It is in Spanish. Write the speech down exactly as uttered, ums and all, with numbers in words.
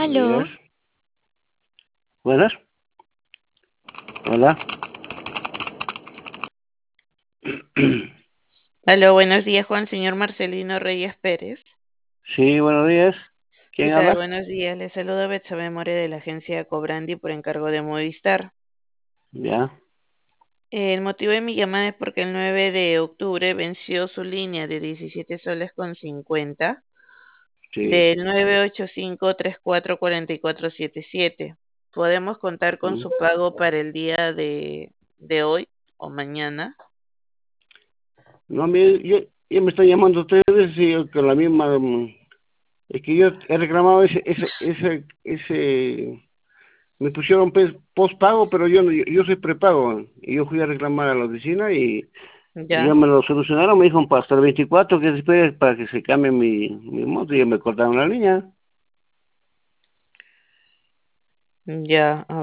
Buenos días. Aló, Buenas. Hola. aló, buenos días, Juan, señor Marcelino Reyes Pérez. Sí, buenos días. ¿Qué ¿Quién tal? habla? Buenos días, le saluda Betsabe More de la agencia Cobrandi por encargo de Movistar. Ya, El motivo de mi llamada es porque el nueve de octubre venció su línea de diecisiete soles con cincuenta sí. del nueve ocho cinco tres cuatro cuatro cuatro siete siete. Podemos contar con Mm. su pago para el día de, de hoy o mañana. No, mire, yo, ya me están llamando ustedes y yo con la misma... mm, Es que yo he reclamado ese, ese, ese, ese... Me pusieron pues, postpago, pero yo, no- yo, yo soy prepago. Y yo fui a reclamar a la oficina y, y ya ¿Ya? me lo solucionaron. Me dijeron para hasta el veinticuatro que se espere para que se cambie mi, mi moto y ya me cortaron la línea. Ya, a